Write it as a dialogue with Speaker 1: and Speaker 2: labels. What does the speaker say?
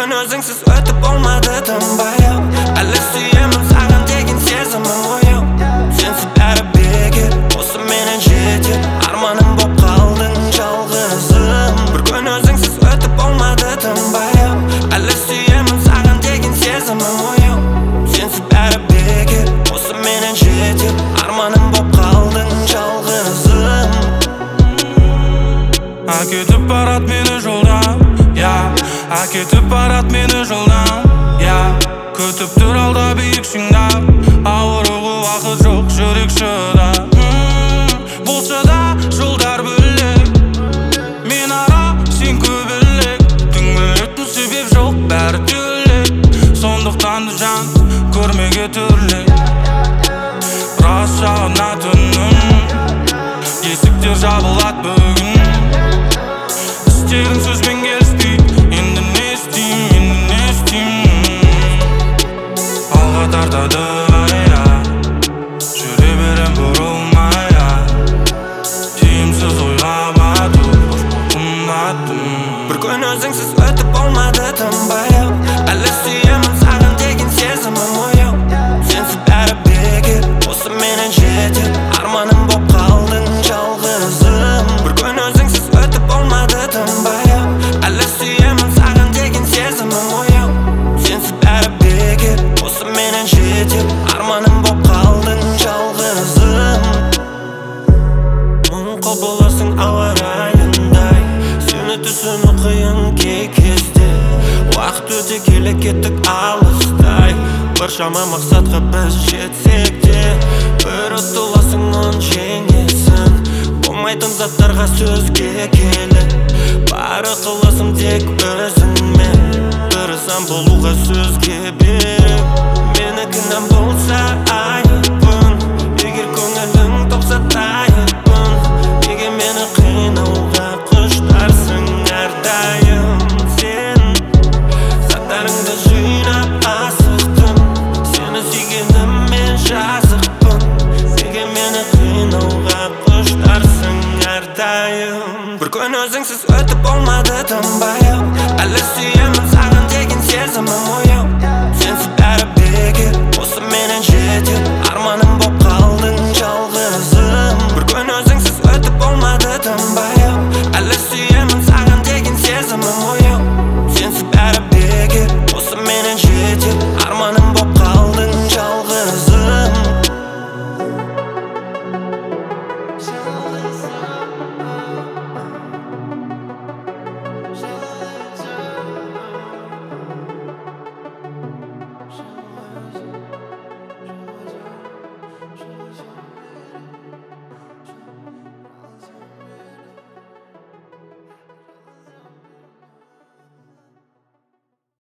Speaker 1: күн өзіңсіз өтіп болмады тынбай әлі сүйемін саған деген сезімім ояу сенсіз бәрі бекер осы менен жетер арманым боп қалдың жалғызым бір күн өзіңсіз өтіп болмады тынбай әлі сүйемін саған деген сезімім ояу сенсіз бәрі бекер осы менен жетер арманым боп қалдың жалғызым
Speaker 2: Әкетіп барат мені жолдан, әкетіп барат мені жолдан, күтіп тұр алда биік шыңдап, ауыруға уақыт жоқ жүрек шыдап. Болса да жолдар бөлек, мен ара сен көбелек, түңілетін себеп жоқ бәрі түрлек, сондықтан да жан көрмеге түрлек. Біраз жағына түннің, есіктер жабылат бүгін. Істерің сөзбен келіспейді, енді не істеймін Алға тартады жүре берем бұрылмай Тиімсіз ойға батып қымбаттым
Speaker 1: бір күн өзіңсіз өтіп болмады тынбай әлі сүйемін саған деген сезімім ояу сенсіз бәрі бекер осы менен жетер арманым боп қалдың жалғызым бір күн өзіңсіз өтіп болмады тынбай әлі сүйемін саған деген сезімім ояу сенсіз бәрі бекер осы менен жетер арманым боп қалдың жалғызым мұң құбыласың ауа райындай сені түсіну қиын кей кезде уақыт өте келе кеттік алыстай біршама мақсатқа біз жетсек те бір ұтыласың оны жеңесің болмайтын заттарға сөзге келіп бар ықыласым тек өзіңмен тырысам болуға сөзге беріп